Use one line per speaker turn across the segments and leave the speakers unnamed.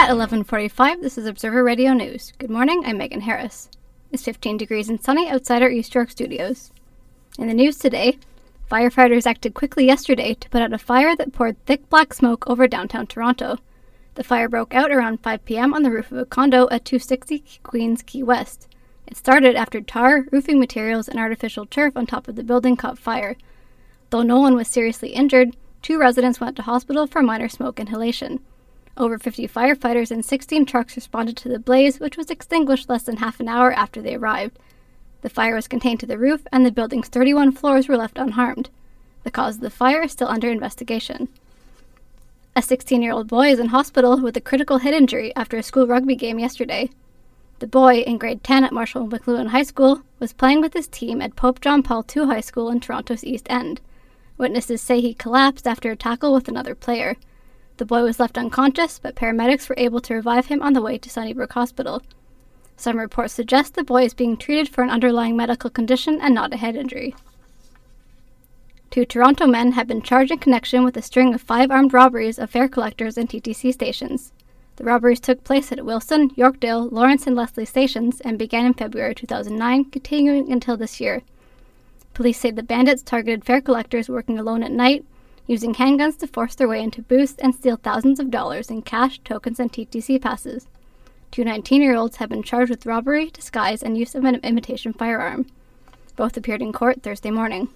At 11:45, this is Observer Radio News. Good morning, I'm Megan Harris. It's 15 degrees and sunny outside our East York studios. In the news today, firefighters acted quickly yesterday to put out a fire that poured thick black smoke over downtown Toronto. The fire broke out around 5 p.m. on the roof of a condo at 260 Queens Quay West. It started after tar, roofing materials, and artificial turf on top of the building caught fire. Though no one was seriously injured, 2 residents went to hospital for minor smoke inhalation. Over 50 firefighters and 16 trucks responded to the blaze, which was extinguished less than half an hour after they arrived. The fire was contained to the roof, and the building's 31 floors were left unharmed. The cause of the fire is still under investigation. A 16-year-old boy is in hospital with a critical head injury after a school rugby game yesterday. The boy, in grade 10 at Marshall McLuhan High School, was playing with his team at Pope John Paul II High School in Toronto's East End. Witnesses say he collapsed after a tackle with another player. The boy was left unconscious, but paramedics were able to revive him on the way to Sunnybrook Hospital. Some reports suggest the boy is being treated for an underlying medical condition and not a head injury. 2 Toronto men have been charged in connection with a string of 5 armed robberies of fare collectors and TTC stations. The robberies took place at Wilson, Yorkdale, Lawrence, and Leslie stations and began in February 2009, continuing until this year. Police say the bandits targeted fare collectors working alone at night, using handguns to force their way into booths and steal thousands of dollars in cash, tokens, and TTC passes. 2 19-year-olds have been charged with robbery, disguise, and use of an imitation firearm. Both appeared in court Thursday morning.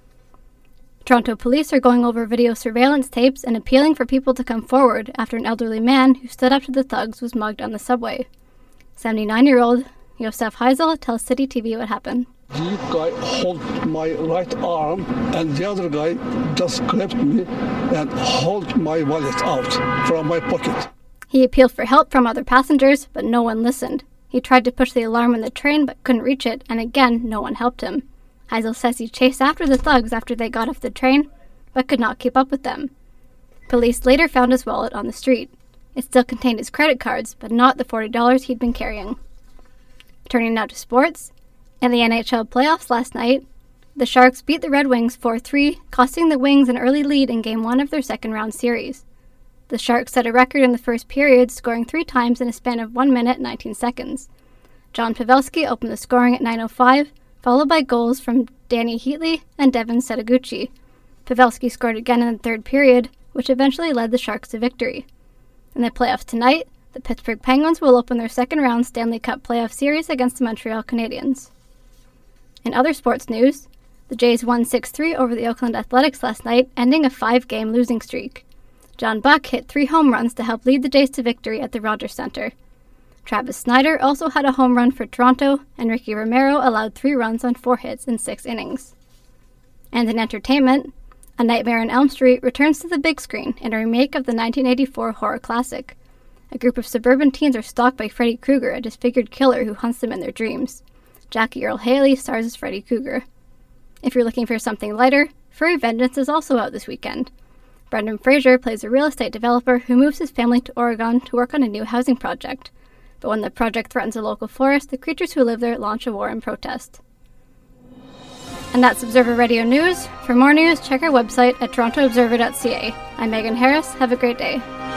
Toronto police are going over video surveillance tapes and appealing for people to come forward after an elderly man who stood up to the thugs was mugged on the subway. 79-year-old Yosef Heisel tells City TV what happened.
The guy held my right arm, and the other guy just grabbed me and held my wallet out from my pocket.
He appealed for help from other passengers, but no one listened. He tried to push the alarm in the train, but couldn't reach it, and again, no one helped him. Heisel says he chased after the thugs after they got off the train, but could not keep up with them. Police later found his wallet on the street. It still contained his credit cards, but not the $40 he'd been carrying. Turning now to sports. In the NHL playoffs last night, the Sharks beat the Red Wings 4-3, costing the Wings an early lead in Game 1 of their second-round series. The Sharks set a record in the first period, scoring 3 times in a span of 1 minute 19 seconds. John Pavelski opened the scoring at 9:05, followed by goals from Danny Heatley and Devin Setoguchi. Pavelski scored again in the third period, which eventually led the Sharks to victory. In the playoffs tonight, the Pittsburgh Penguins will open their second-round Stanley Cup playoff series against the Montreal Canadiens. In other sports news, the Jays won 6-3 over the Oakland Athletics last night, ending a 5-game losing streak. John Buck hit 3 home runs to help lead the Jays to victory at the Rogers Centre. Travis Snider also had a home run for Toronto, and Ricky Romero allowed 3 runs on 4 hits in 6 innings. And in entertainment, A Nightmare on Elm Street returns to the big screen in a remake of the 1984 horror classic. A group of suburban teens are stalked by Freddy Krueger, a disfigured killer who hunts them in their dreams. Jackie Earle Haley stars as Freddy Krueger. If you're looking for something lighter, Furry Vengeance is also out this weekend. Brendan Fraser plays a real estate developer who moves his family to Oregon to work on a new housing project. But when the project threatens a local forest, the creatures who live there launch a war in protest. And that's Observer Radio News. For more news, check our website at torontoobserver.ca. I'm Megan Harris. Have a great day.